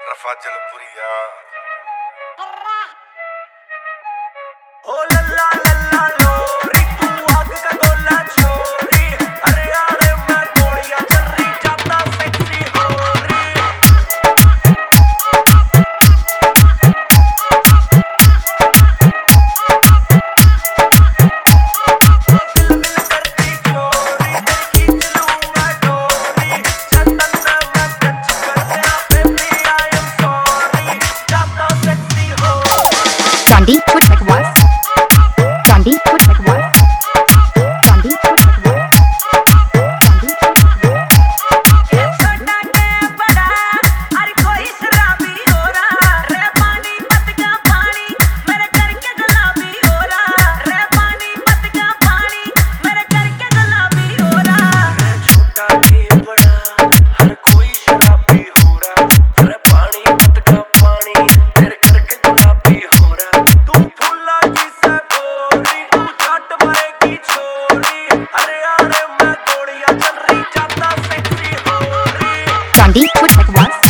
रफा जलपुरिया ओ लल्ला लल्ला लोरी तू आग का गोला छोरी अरे यार मैं गोलियां चल रही जाता सेक्सी हो रही दिल मिल करती चोरी तेरी खींच लूं मैं डोरी छतन में मैं टच कर गया बेबी आई एम सॉरी जाता सेक्सी हो Gandhi put like was. Gandhi put like was. Gandhi put like was. Gandhi put like was. ये छोटा के बड़ा हर कोई शराबी हो रहा रे पानी मत का पानी मेरे घर के गुलाबी हो रहा रे पानी मत का पानी मेरे घर के गुलाबी हो रहा रे छोटा के बड़ा हर कोई शराबी हो रहा रे पानी मत का पानी मेरे घर के गुलाबी हो रहा तू फूला जी से गोरी तू जट मरेगी छोरी अरे यार मैं गोलियां चल रही जाता सेक्सी हो रही Gandhi put like was.